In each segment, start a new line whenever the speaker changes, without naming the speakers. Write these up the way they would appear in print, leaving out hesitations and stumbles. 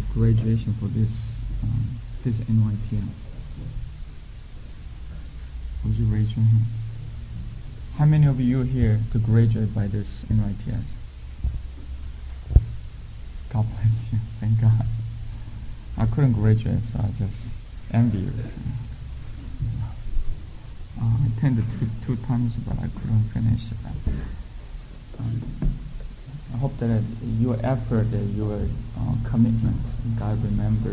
graduation for this NYTS? Would you raise your hand? How many of you here to graduate by this NYTS? God bless you. Thank God. I couldn't graduate, so I just envy you. I attended two times, but I couldn't finish. I hope that your effort, your commitment, God remember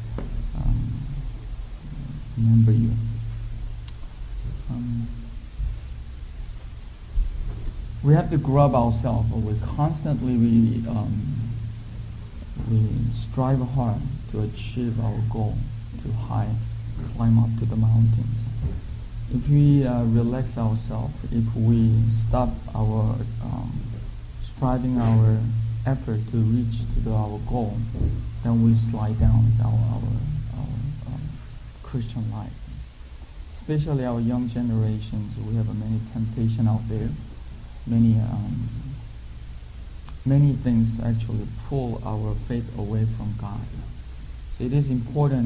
you. We have to grow up ourselves. We constantly we strive hard to achieve our goal, to climb up to the mountains. If we relax ourselves, if we stop our striving our effort to reach to our goal, then we slide down our Christian life. Especially our young generations, we have many temptation out there. Many things actually pull our faith away from God. So it is important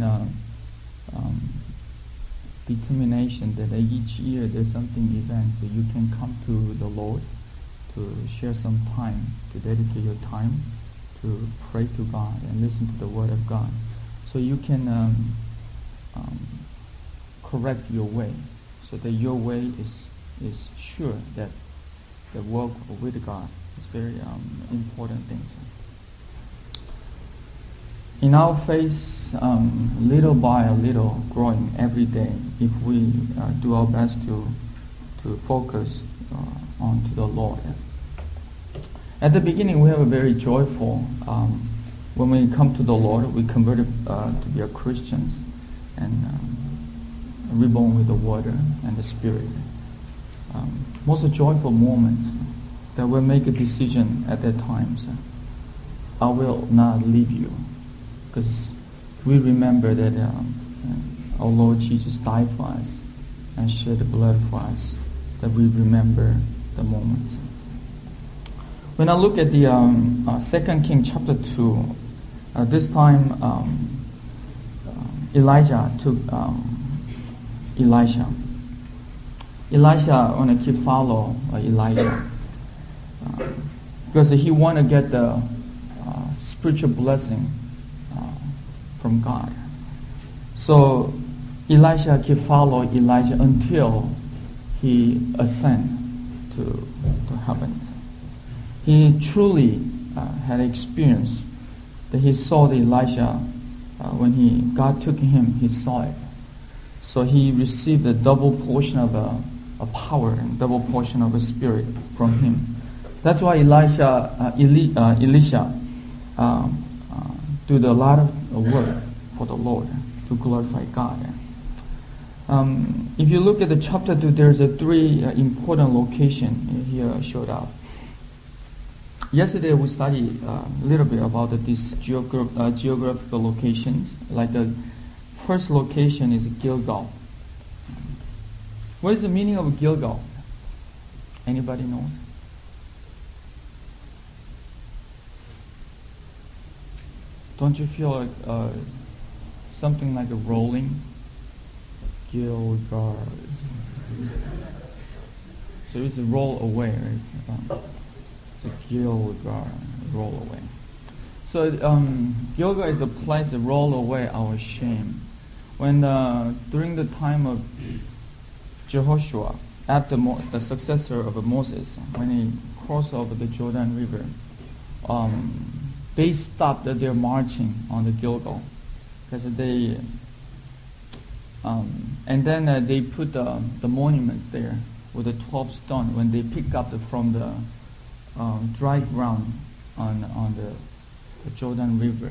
determination that each year there's something event, so you can come to the Lord to share some time, to dedicate your time to pray to God and listen to the Word of God, so you can correct your way, so that your way is sure that the walk with God is very important things. In our faith, little by little, growing every day, if we do our best to focus onto the Lord. At the beginning, we have a very joyful. When we come to the Lord, we converted to be a Christians and reborn with the water and the Spirit. Most joyful moments that we make a decision at that time. I will not leave you, because we remember that our Lord Jesus died for us and shed the blood for us, that we remember the moments. When I look at the 2 Kings chapter 2, this time Elijah took Elisha. Elisha want to keep follow Elijah because he want to get the spiritual blessing from God. So Elisha keep follow Elijah until he ascend to heaven. He truly had experience that he saw the Elisha when God took him, he saw it. So he received a double portion of a power and double portion of a spirit from him. That's why Elisha did a lot of work for the Lord to glorify God. If you look at the chapter 2, there's three important locations here showed up. Yesterday we studied a little bit about these geographical locations. Like the first location is Gilgal. What is the meaning of Gilgal? Anybody knows? Don't you feel like something like a rolling? Gilgal. So it's a roll away, right? It's a Gilgal, roll away. So Gilgal is the place that roll away our shame. When during the time of Jehoshua, after the successor of Moses, when he crossed over the Jordan River, they stopped their marching on the Gilgal because they and then they put the monument there with the 12 stones when they pick up from the dry ground on the Jordan River,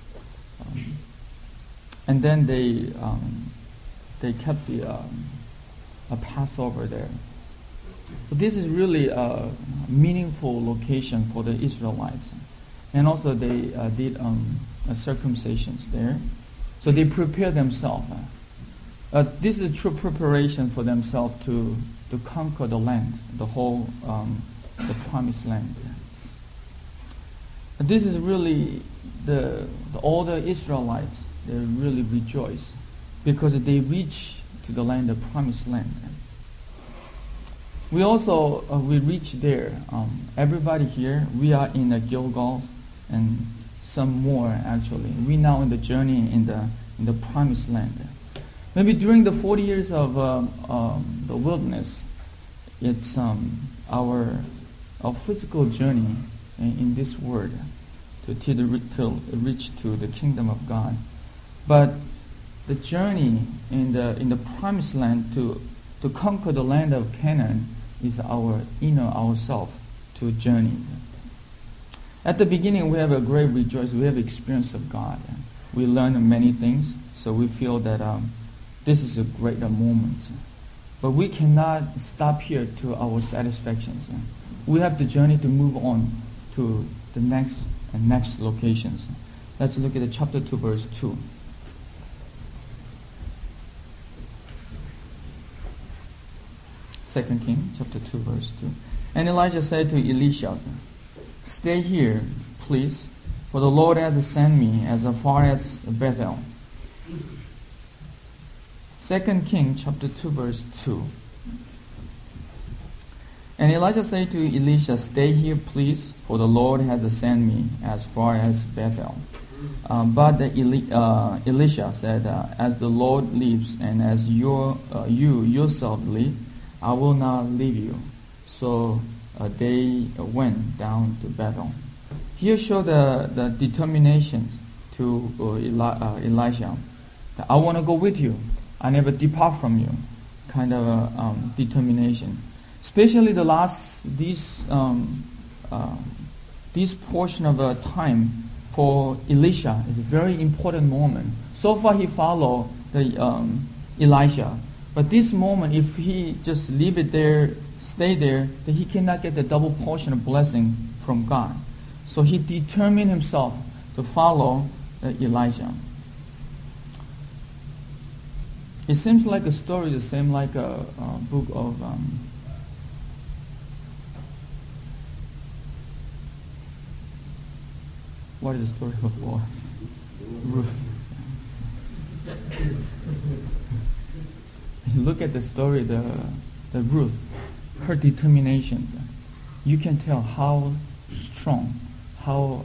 and then they kept a Passover there. So this is really a meaningful location for the Israelites, and also they did circumcisions there. So they prepare themselves. This is true preparation for themselves to conquer the land, the whole the promised land. This is really all the Israelites, they really rejoice because they reach to the land, the promised land. We also we reach there. Everybody here, we are in the Gilgal, and some more actually. We now in the journey in the promised land. Maybe during the 40 years of the wilderness, it's our physical journey in this world to reach to the kingdom of God. But the journey in the promised land to conquer the land of Canaan is our inner ourself to journey. At the beginning, we have a great rejoice. We have experience of God. We learn many things, so we feel that this is a great moment. But we cannot stop here to our satisfactions. We have the journey to move on to the next locations. Let's look at the chapter 2, verse 2. 2 Kings chapter 2, verse 2. And Elijah said to Elisha, "Stay here, please, for the Lord has sent me as far as Bethel." 2 Kings chapter 2, verse 2. And Elijah said to Elisha, "Stay here, please, for the Lord has sent me as far as Bethel." But Elisha said, "As the Lord lives, and as you yourself live, I will not leave you." So they went down to Bethel. Here show the determination to Elisha. That I want to go with you. I never depart from you. Kind of determination. Especially this portion of time for Elisha is a very important moment. So far he followed Elisha. But this moment, if he just leave it there, stay there, then he cannot get the double portion of blessing from God. So he determined himself to follow Elijah. It seems like a story the same like a book of what is the story of Ruth? Look at the story, the Ruth, her determination. You can tell how strong, how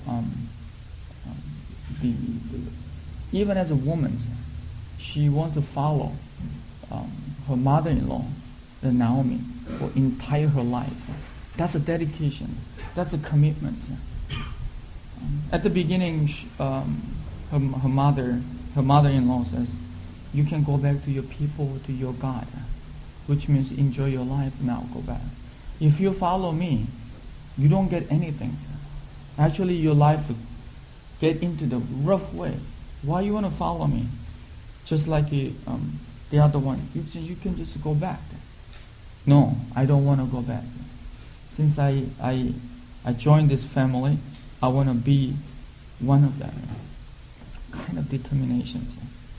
even as a woman, she wants to follow her mother-in-law, Naomi, for entire her life. That's a dedication. That's a commitment. At the beginning, her mother-in-law says, "You can go back to your people, to your God," which means enjoy your life now, go back. If you follow me, you don't get anything. Actually, your life will get into the rough way. Why you want to follow me? Just like the other one, you can just go back. No, I don't want to go back. Since I joined this family, I want to be one of them. Kind of determinations.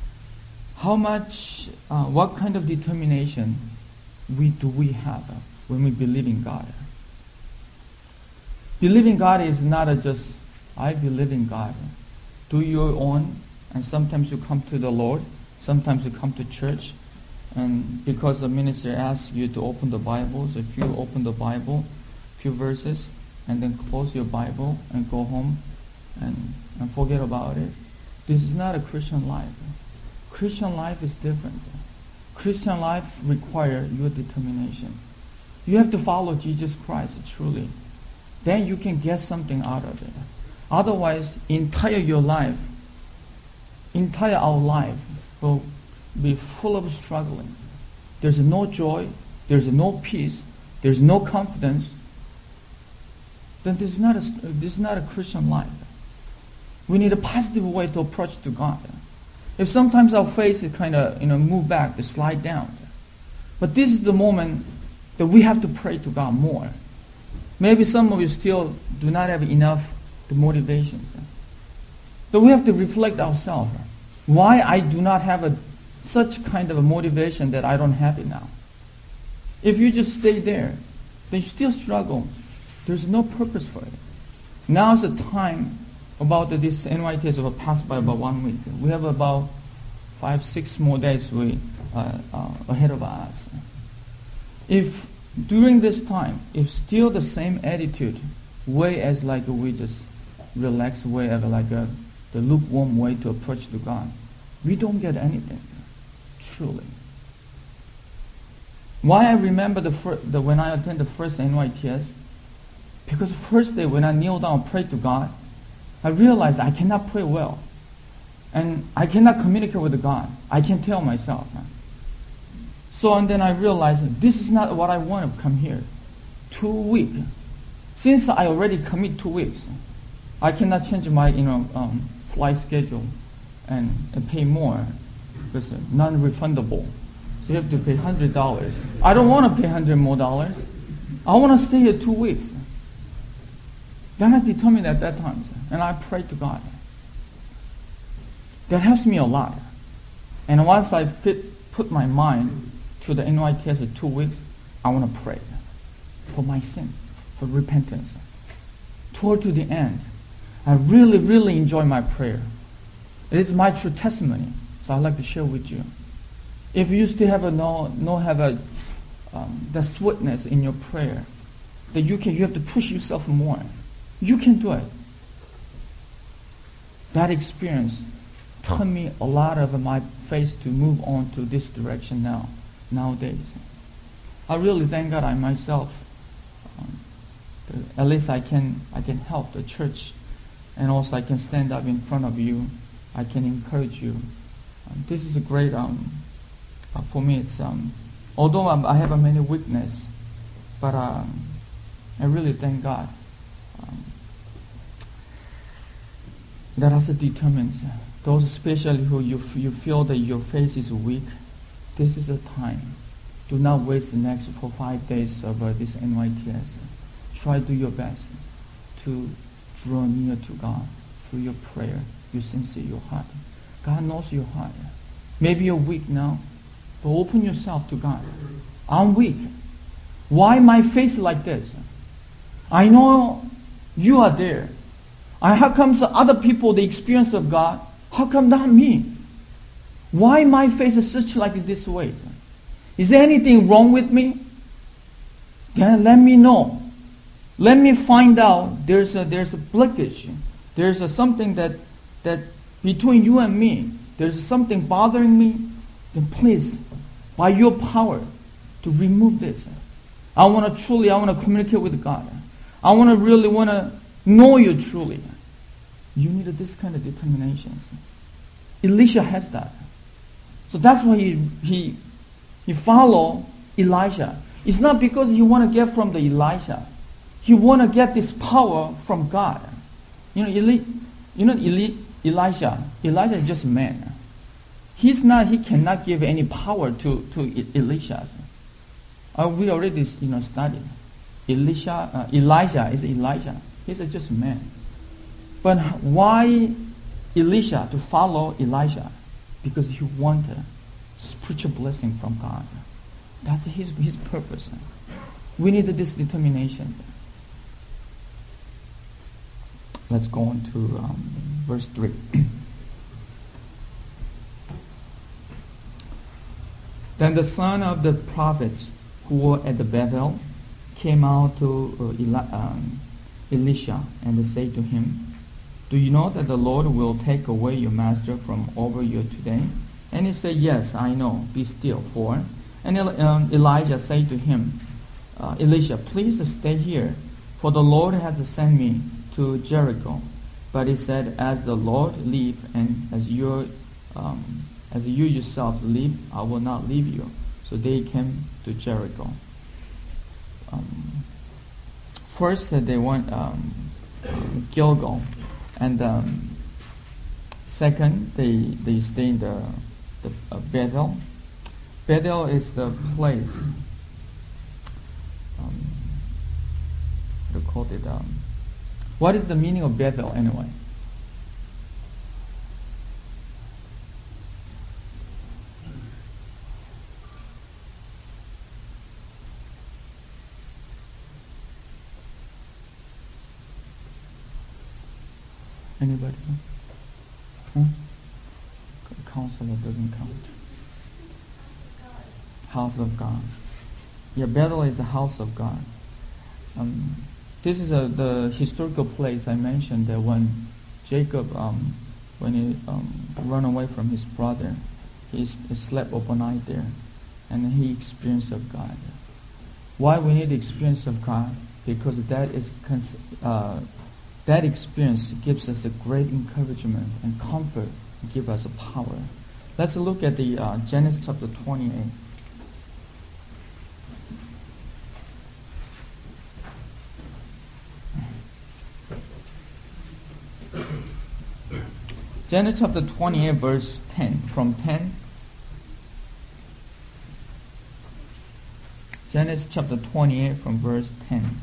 What kind of determination do we have when we believe in God? Believing God is not just, I believe in God. Do your own, and sometimes you come to the Lord, sometimes you come to church, and because the minister asks you to open the Bibles, if you open the Bible, few verses, and then close your Bible and go home and forget about it. This is not a Christian life. Christian life is different. Christian life requires your determination. You have to follow Jesus Christ truly. Then you can get something out of it. Otherwise, entire our life will be full of struggling. There's no joy, there's no peace, there's no confidence. Then this is not a Christian life. We need a positive way to approach to God. If sometimes our faith is kind of move back, to slide down. But this is the moment that we have to pray to God more. Maybe some of you still do not have enough the motivations. So we have to reflect ourselves. Why I do not have such kind of a motivation that I don't have it now. If you just stay there, then you still struggle. There's no purpose for it. Now is the time about this NYTS will pass by about 1 week. We have about 5-6 more days ahead of us. If during this time, if still the same attitude, way as like we just relax way, like the lukewarm way to approach to God, we don't get anything, truly. Why I remember when I attended the first NYTS, because the first day when I kneel down and pray to God, I realized I cannot pray well. And I cannot communicate with God. I can tell myself. So, and then I realized this is not what I want to come here. 2 weeks. Since I already commit 2 weeks, I cannot change my flight schedule and pay more because it's non-refundable. So you have to pay $100. I don't want to pay $100 more. I want to stay here 2 weeks. Then I determined at that time, and I prayed to God. That helps me a lot. And once I put my mind to the NYTS in 2 weeks, I want to pray for my sin, for repentance. Toward to the end, I really, really enjoy my prayer. It is my true testimony, so I'd like to share with you. If you still have the sweetness in your prayer, that you have to push yourself more. You can do it. That experience taught me a lot of my faith to move on to this direction nowadays. I really thank God I myself, at least I can help the church, and also I can stand up in front of you. I can encourage you. This is a great, for me it's, although I have many weaknesses, but I really thank God that also determines those, especially who you feel that your faith is weak. This is a time. Do not waste the next 4 or 5 days of this NYTS. Try to do your best to draw near to God through your prayer, your sincere, your heart. God knows your heart. Maybe you're weak now, but open yourself to God. I'm weak. Why my faith like this? I know you are there. How come other people, the experience of God, how come not me? Why my face is such like this way? Is there anything wrong with me? Then let me know. Let me find out there's a blockage. There's something that between you and me, there's something bothering me. Then please, by your power, to remove this. I want to communicate with God. I really want to know you truly. You need this kind of determination. Elisha has that. So that's why he followed Elijah. It's not because he want to get from the Elijah. He want to get this power from God. Elijah. Elijah is just a man. He cannot give any power to Elisha. We already studied. Elijah is Elijah. He's just a man. But why Elisha to follow Elijah? Because he wanted spiritual blessing from God. That's his purpose. We need this determination. Let's go on to verse 3. Then the son of the prophets who were at the Bethel came out to Elisha and said to him, "Do you know that the Lord will take away your master from over you today?" And he said, "Yes, I know. Be still, for." And Elijah said to him, "Elisha, please stay here, for the Lord has sent me to Jericho." But he said, "As the Lord live, and as you yourself live, I will not leave you." So they came to Jericho. First, they went Gilgal, and second, they stay in the Bethel. Bethel is the place. What is the meaning of Bethel anyway? Anybody? Huh? Counselor doesn't count. House of God. Yeah, Bethel is a house of God. This is the historical place I mentioned that when Jacob, when he ran away from his brother, he slept overnight there, and he experienced of God. Why we need the experience of God? Because that experience gives us a great encouragement and comfort, and give us a power. Let's look at the Genesis chapter 28. Genesis chapter 28, verse 10. From 10. Genesis chapter 28, from verse 10.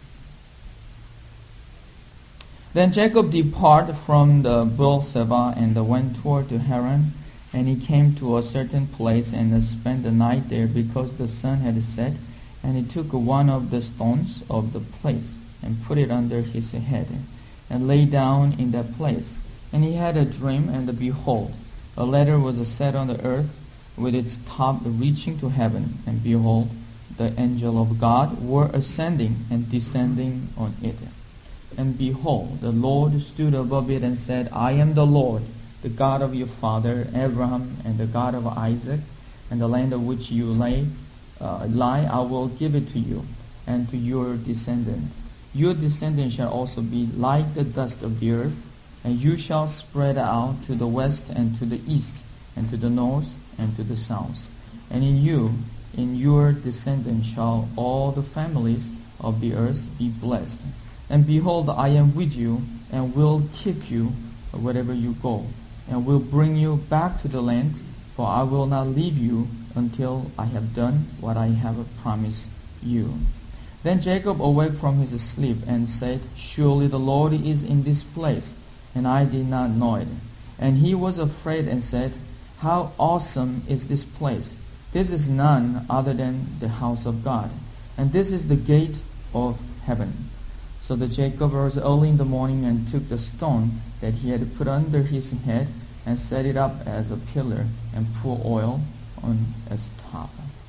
Then Jacob departed from the Beer-sheba and went toward to Haran, and he came to a certain place and spent the night there because the sun had set. And he took one of the stones of the place and put it under his head, and lay down in that place. And he had a dream, and behold, a ladder was set on the earth, with its top reaching to heaven. And behold, the angel of God were ascending and descending on it. And behold, the Lord stood above it and said, I am the Lord, the God of your father Abraham, and the God of Isaac, and the land of which you lie, I will give it to you, and to your descendant. Your descendant shall also be like the dust of the earth, and you shall spread out to the west and to the east, and to the north and to the south. And in you, in your descendants, shall all the families of the earth be blessed. And behold, I am with you, and will keep you wherever you go, and will bring you back to the land, for I will not leave you until I have done what I have promised you. Then Jacob awoke from his sleep and said, Surely the Lord is in this place, and I did not know it. And he was afraid and said, How awesome is this place! This is none other than the house of God, and this is the gate of heaven. So the Jacob rose early in the morning and took the stone that he had put under his head and set it up as a pillar and poured oil on its top.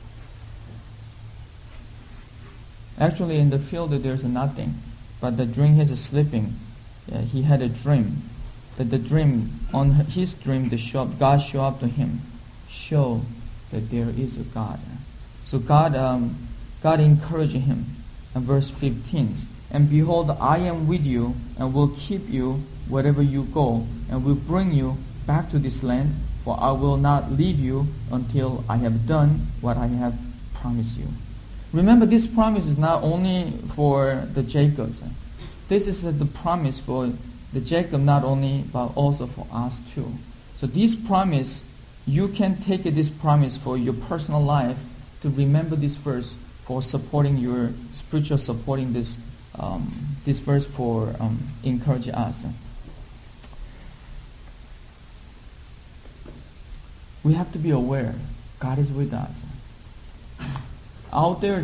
Actually, in the field there's nothing, but during his sleeping, he had a dream. That the dream, on his dream, God showed up to him, show that there is a God. So God encouraged him. And verse 15, and behold, I am with you, and will keep you wherever you go, and will bring you back to this land, for I will not leave you until I have done what I have promised you. Remember, this promise is not only for the Jacobs. This is the promise for the Jacob not only, but also for us too. So this promise, you can take this promise for your personal life to remember this verse for supporting your spiritual, supporting this verse for encouraging us. We have to be aware God is with us. Out there,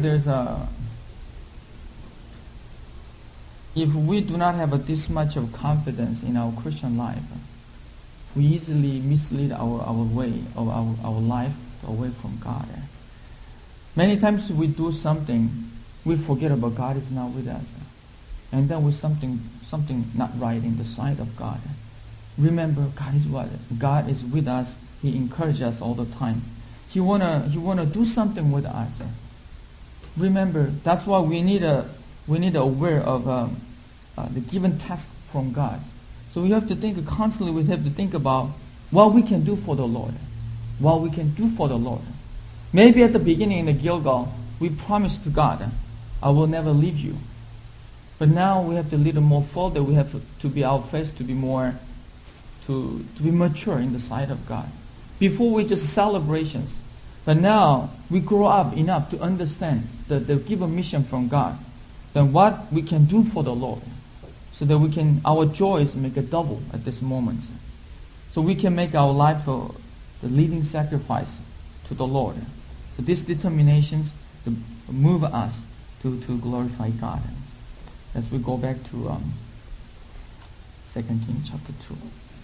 if we do not have this much of confidence in our Christian life, we easily mislead our way of our life away from God. Many times we do something, we forget about God is not with us, and then with something not right in the sight of God. Remember, God is what? God is with us. He encourages us all the time. He wanna do something with us. Remember, that's why we need aware of the given task from God. So we have to think constantly. We have to think about what we can do for the Lord. What we can do for the Lord. Maybe at the beginning in the Gilgal, we promised to God, I will never leave you. But now we have to little more further. We have to be our faith to be more, to be mature in the sight of God. Before we just celebrations. But now we grow up enough to understand the given mission from God. Then what we can do for the Lord. So that our joys make a double at this moment. So we can make our life the living sacrifice to the Lord. So these determinations to move us to glorify God. As we go back to 2 Kings chapter 2.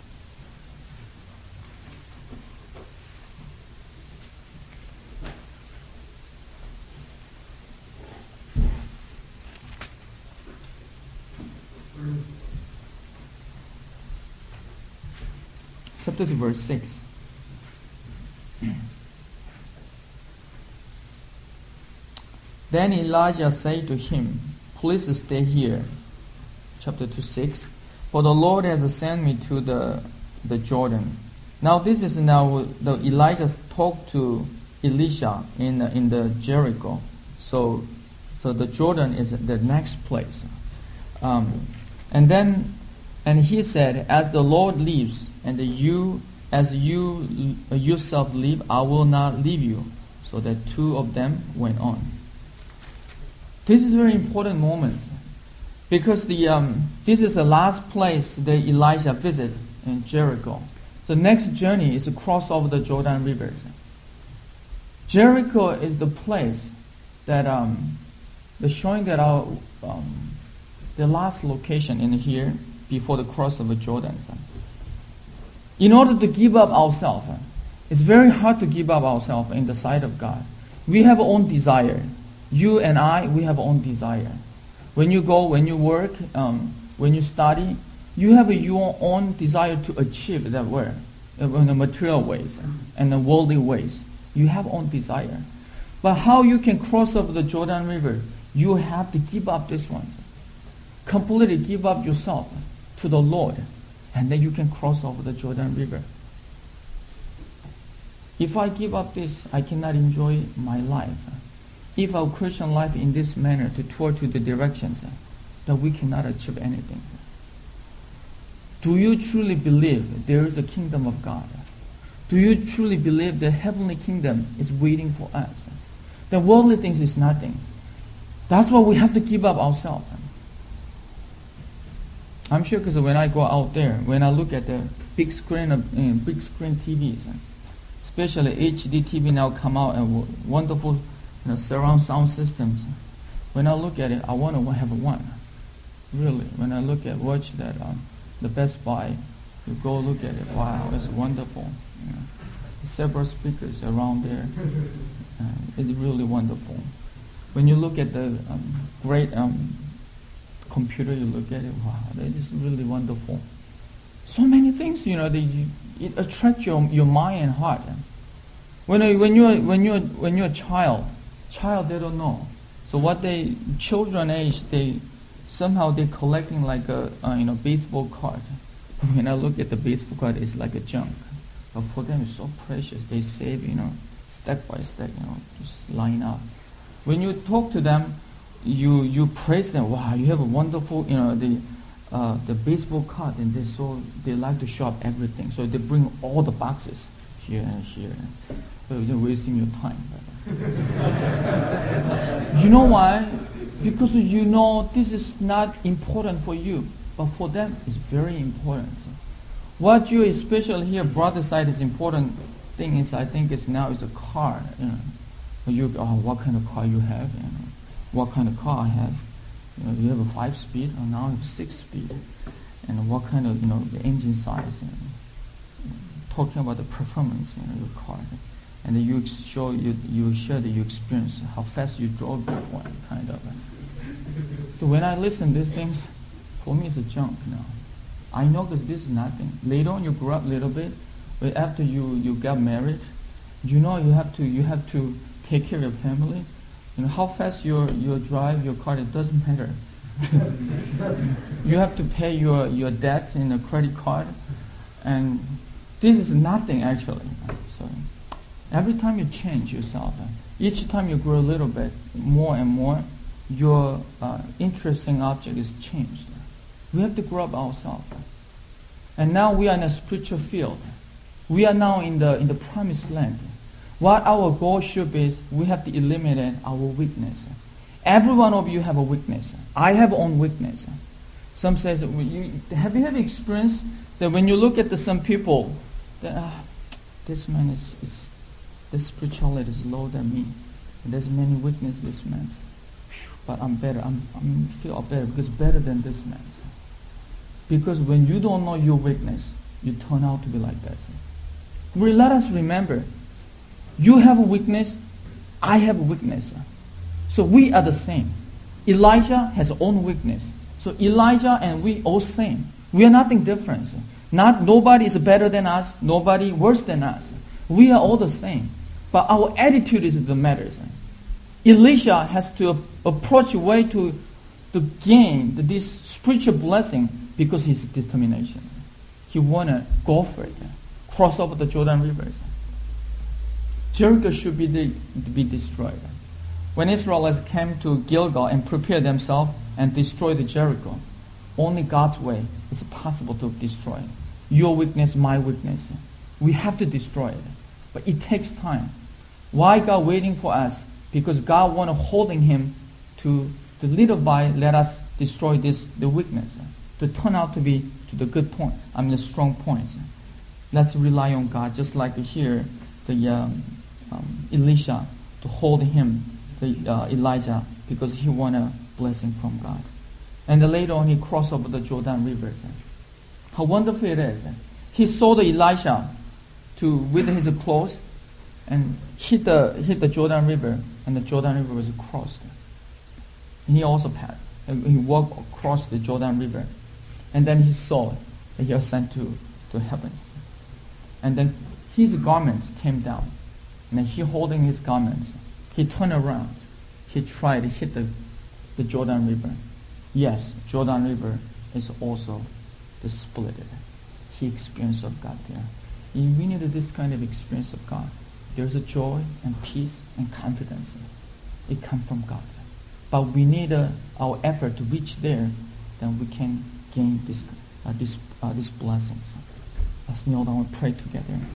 Chapter 2, verse 6. Then Elijah said to him, please stay here. Chapter 2, 6. For the Lord has sent me to the Jordan. Now this is now the Elijah talked to Elisha in the Jericho. So the Jordan is the next place. And he said, as the Lord lives, and you yourself live, I will not leave you. So the two of them went on. This is a very important moment, because this is the last place that Elijah visited in Jericho. The next journey is to cross over the Jordan River. Jericho is the place that they're showing that the last location in here before the cross of the Jordan. In order to give up ourselves, it's very hard to give up ourselves in the sight of God. We have our own desire. You and I, we have our own desire. When you go, when you work, when you study, you have your own desire to achieve that work in the material ways and the worldly ways. You have own desire. But how you can cross over the Jordan River, you have to give up this one. Completely give up yourself to the Lord, and then you can cross over the Jordan River. If I give up this, I cannot enjoy my life. If our Christian life in this manner to tour to the directions that we cannot achieve anything. Do you truly believe there is a kingdom of God? Do you truly believe the heavenly kingdom is waiting for us? The worldly things is nothing. That's why we have to give up ourselves. I'm sure because when I go out there, when I look at the big screen TVs, especially HD TV now come out and wonderful surround sound systems. When I look at it, I want to have one. Really, when I watch that the Best Buy, you go look at it. Wow, it's wonderful. Several speakers around there. It's really wonderful. When you look at the great computer, you look at it. Wow, that is really wonderful. So many things, it attracts your mind and heart. When you're a child they don't know. So children age, they're collecting like a baseball card. When I look at the baseball card, it's like a junk. But for them, it's so precious. They save, step by step, just line up. When you talk to them, you praise them. Wow, you have a wonderful, the baseball card, and they like to shop everything. So they bring all the boxes here and here. So you're wasting your time. You know why? Because this is not important for you, but for them it's very important. What you especially here, brother side, is important thing is I think is now is a car. What kind of car you have? What kind of car I have? You have a 5-speed, or now you have 6-speed, and what kind of the engine size. Talking about the performance in your car. And then you share that you experience how fast you drove before, kind of. So when I listen to these things, for me it's a junk now. I know because this is nothing. Later on you grow up a little bit, but after you got married, you have to take care of your family. How fast you drive your car, it doesn't matter. You have to pay your debt in a credit card, and this is nothing actually. So every time you change yourself, each time you grow a little bit more and more, your interesting object is changed. We have to grow up ourselves. And now we are in a spiritual field. We are now in the promised land. What our goal should be is we have to eliminate our weakness. Every one of you have a weakness. I have own weakness. Some says, have you ever experienced that when you look at some people, that this man this spirituality is lower than me. And there's many weaknesses this man's. But I'm better. I feel better because better than this man. Because when you don't know your weakness, you turn out to be like that. Let us remember, you have a weakness, I have a weakness. So we are the same. Elijah has his own weakness. So Elijah and we all same. We are nothing different. Nobody is better than us, nobody worse than us. We are all the same. But our attitude is the matters. Elisha has to approach a way to gain this spiritual blessing because his determination. He want to go for it, cross over the Jordan River. Jericho should be destroyed. When Israelites came to Gilgal and prepared themselves and destroyed Jericho, only God's way is possible to destroy it. Your weakness, my weakness. We have to destroy it. But it takes time. Why God waiting for us? Because God want to holding him to little by let us destroy the weakness to turn out to be to the good point. The strong points. Let's rely on God, just like here the Elisha to hold him, Elijah, because he want a blessing from God. And then later on he crossed over the Jordan River. How wonderful it is. He saw the Elisha with his clothes and hit the Jordan River, and the Jordan River was crossed. And he also passed. He walked across the Jordan River, and then he saw that he was sent to heaven. And then his garments came down, and then he holding his garments, he turned around. He tried to hit the Jordan River. Yes, Jordan River is also the split. He experienced of God there. We need this kind of experience of God. There's a joy and peace and confidence. It comes from God. But we need our effort to reach there, then we can gain these blessings. Let's kneel down and pray together.